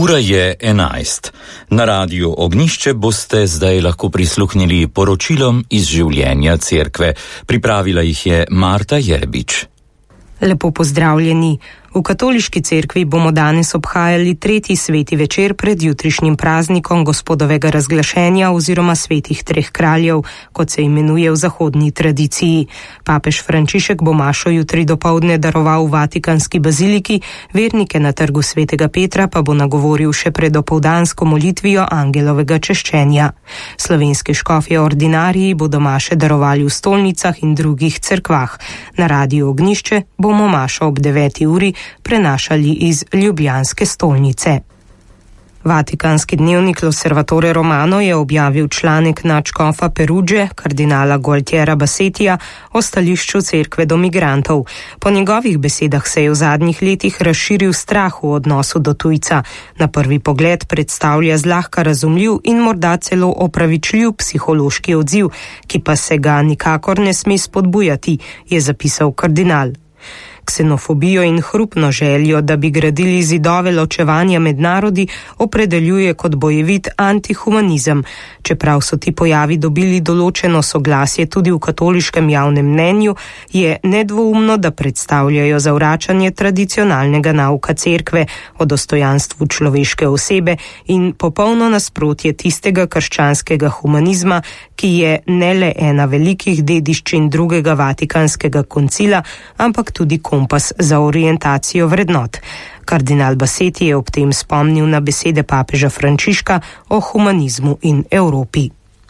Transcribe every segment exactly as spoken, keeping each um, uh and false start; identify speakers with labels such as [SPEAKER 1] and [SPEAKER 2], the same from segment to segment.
[SPEAKER 1] Ura je enajst. Na radiju Ognjišče boste zdaj lahko prisluhnili poročilom iz življenja cerkve. Pripravila jih je Marta Jerebič.
[SPEAKER 2] Lepo pozdravljeni. V katoliški cerkvi bomo danes obhajali tretji sveti večer pred jutrišnjim praznikom Gospodovega razglašenja oziroma svetih treh kraljev, kot se imenuje v zahodni tradiciji. Papež Frančišek bo mašo jutri dopoldne daroval v Vatikanski baziliki, vernike na trgu svetega Petra pa bo nagovoril še pred opoldansko molitvijo angelovega češčenja. Slovenski škofje ordinariji bodo maše darovali v stolnicah in drugih cerkvah. Na radiju Ognjišče bomo mašo ob deveti uri prenašali iz ljubljanske stolnice. Vatikanski dnevnik L'Osservatore Romano je objavil članek nadškofa Perugge, kardinala Gualtiera Bassetija, o stališču cerkve do migrantov. Po njegovih besedah se je v zadnjih letih razširil strah v odnosu do tujca. Na prvi pogled predstavlja zlahka razumljiv in morda celo opravičljiv psihološki odziv, ki pa se ga nikakor ne sme spodbujati, je zapisal kardinal. Ksenofobijo in hrupno željo, da bi gradili zidove ločevanja med narodi, opredeljuje kot bojevit antihumanizem. Čeprav so ti pojavi dobili določeno soglasje tudi v katoliškem javnem mnenju, je nedvoumno, da predstavljajo zavračanje tradicionalnega nauka cerkve o dostojanstvu človeške osebe in popolno nasprotje tistega krščanskega humanizma, ki je ne le ena velikih dediščin drugega Vatikanskega koncila, ampak tudi kompas za orientacijo vrednot. Kardinal Bassetti je ob tem spomnil na besede papeža Frančiška o humanizmu in Evropi.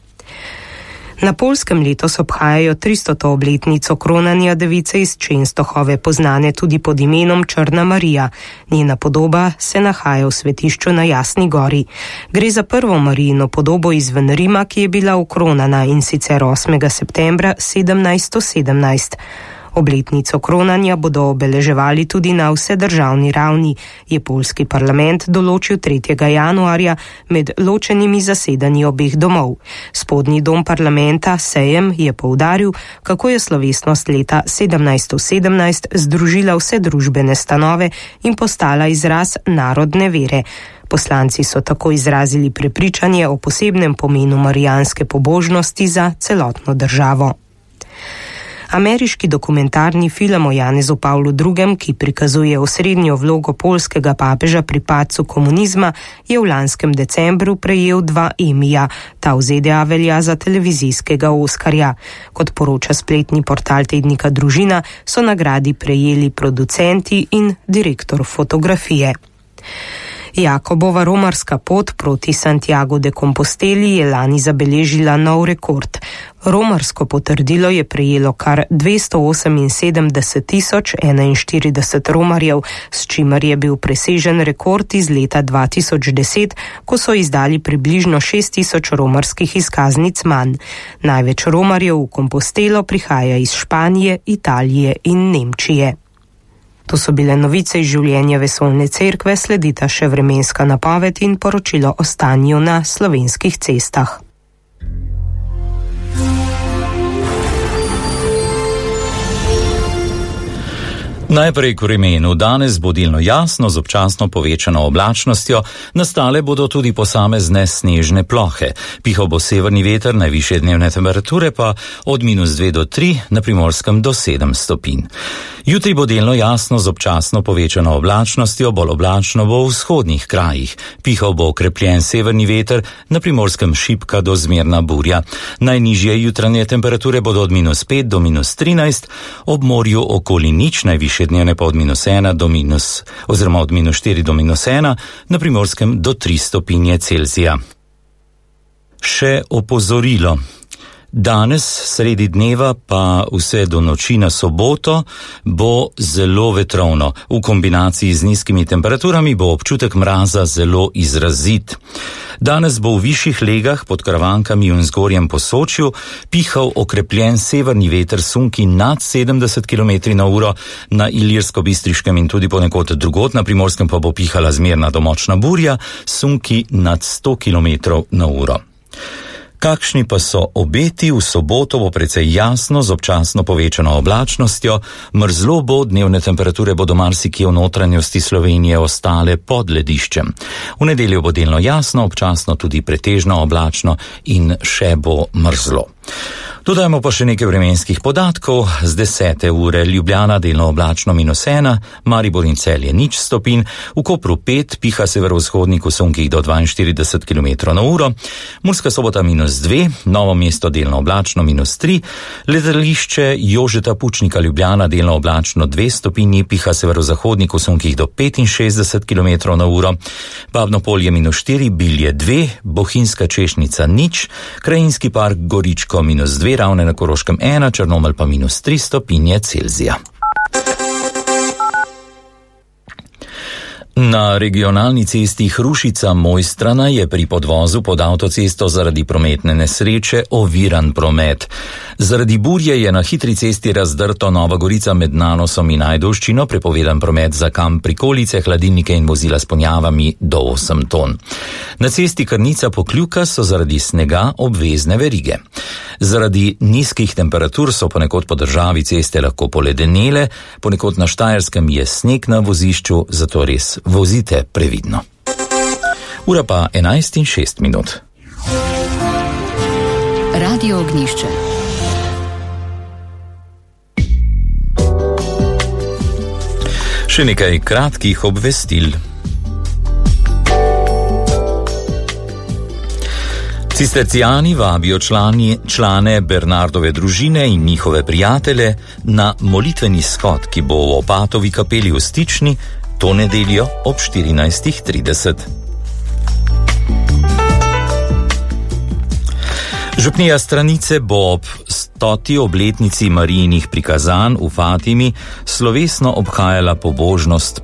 [SPEAKER 2] Na Poljskem letos obhajajo tristoto obletnico kronanja device iz Częstochowe, poznane tudi pod imenom Črna Marija. Njena podoba se nahaja v svetišču na Jasni gori. Gre za prvo Marijino podobo izven Rima, ki je bila ukronana, in sicer osmega septembra sedemnajststo sedemnajst. Obletnico kronanja bodo obeleževali tudi na vsedržavni ravni, je poljski parlament določil tretjega januarja med ločenimi zasedanji obeh domov. Spodnji dom parlamenta, Sejem, je poudaril, kako je slovesnost leta sedemnajststo sedemnajst združila vse družbene stanove in postala izraz narodne vere. Poslanci so tako izrazili prepričanje o posebnem pomenu marijanske pobožnosti za celotno državo. Ameriški dokumentarni film o Janezu Pavlu drugem, ki prikazuje osrednjo vlogo poljskega papeža pri padcu komunizma, je v lanskem decembru prejel dva Emija. Ta v Z D A velja za televizijskega Oskarja. Kot poroča spletni portal tednika Družina, so nagradi prejeli producenti in direktor fotografije. Jakobova romarska pot proti Santiago de Composteli je lani zabeležila nov rekord. Romarsko potrdilo je prejelo kar dvesto oseminsedemdeset tisoč enainštirideset romarjev, s čimer je bil presežen rekord iz leta dva tisoč deset, ko so izdali približno šest tisoč romarskih izkaznic manj. Največ romarjev v Compostelo prihaja iz Španije, Italije in Nemčije. To so bile novice iz življenja vesoljne cerkve, sledita še vremenska napoved in poročilo o stanju na slovenskih cestah.
[SPEAKER 1] Najprej k vremenu. Danes bo delno jasno z občasno povečano oblačnostjo, nastale bodo tudi posamezne snežne plohe. Pihal bo severni veter, najvišje dnevne temperature pa od minus dve do tri, na Primorskem do sedem stopinj. Jutri bo delno jasno z občasno povečano oblačnostjo, bolj oblačno bo v vzhodnih krajih. Pihal bo okrepljen severni veter, na Primorskem šibka do zmerna burja. Najnižje jutranje temperature bodo od minus pet do minus trinajst, ob morju okoli nič, najvišje dnevne pa od minus ena do minus, oziroma od minus štiri do minus ena, na Primorskem do tri stopinje Celzija. Še opozorilo. Danes, sredi dneva pa vse do noči na soboto, bo zelo vetrovno. V kombinaciji z nizkimi temperaturami bo občutek mraza zelo izrazit. Danes bo v višjih legah pod Karavankami in zgornjem Posočju pihal okrepljen severni veter sunki nad sedemdeset kilometrov na uro, na Ilirsko-Bistriškem in tudi ponekod drugod, na Primorskem pa bo pihala zmerna do močna burja, sunki nad sto kilometrov na uro. Kakšni pa so obeti? V soboto bo precej jasno z občasno povečano oblačnostjo, mrzlo bo, dnevne temperature bodo marsikje v notranjosti Slovenije ostale pod lediščem. V nedeljo bo delno jasno, občasno tudi pretežno oblačno in še bo mrzlo. Dodajmo pa še nekaj vremenskih podatkov. Z desete ure Ljubljana delno oblačno minus ena, Maribor in Celje nič stopinj, v Kopru pet, piha severovzhodnik v sunkih do dvainštirideset kilometrov na uro, Murska Sobota minus dve, Novo mesto delno oblačno minus tri, letališče Jožeta Pučnika Ljubljana delno oblačno dve stopinji, piha severozahodnik v sunkih do petinšestdeset kilometrov na uro, Babno Polje minus štiri, Bilje dve, Bohinjska Češnica nič, Krajinski park Goričko minus dve, Ravne na Koroškem ena, Črnomelj pa minus tri stopinje Celzija. Na regionalni cesti Hrušica-Mojstrana je pri podvozu pod avtocesto zaradi prometne nesreče oviran promet. Zaradi burje je na hitri cesti razdrto Nova Gorica med Nanosom in Ajdovščino, prepovedan promet za kamp prikolice, hladilnike in vozila s ponjavami do osem ton. Na cesti Krnica-Pokljuka so zaradi snega obvezne verige. Zaradi nizkih temperatur so ponekod po državi ceste lahko poledenele, ponekod na Štajerskem je sneg na vozišču, zato res vozite previdno. Ura pa enajst in šest minut.
[SPEAKER 3] Radio Ognjišče.
[SPEAKER 1] Še nekaj kratkih obvestil. Cistercijani vabijo člani, člane Bernardove družine in njihove prijatelje na molitveni shod, ki bo v Opatovi kapeli v Stični to nedeljo ob štirinajst trideset. Župnija Stranice bo ob stoti obletnici Marijinih prikazanj v Fatimi slovesno obhajala pobožnost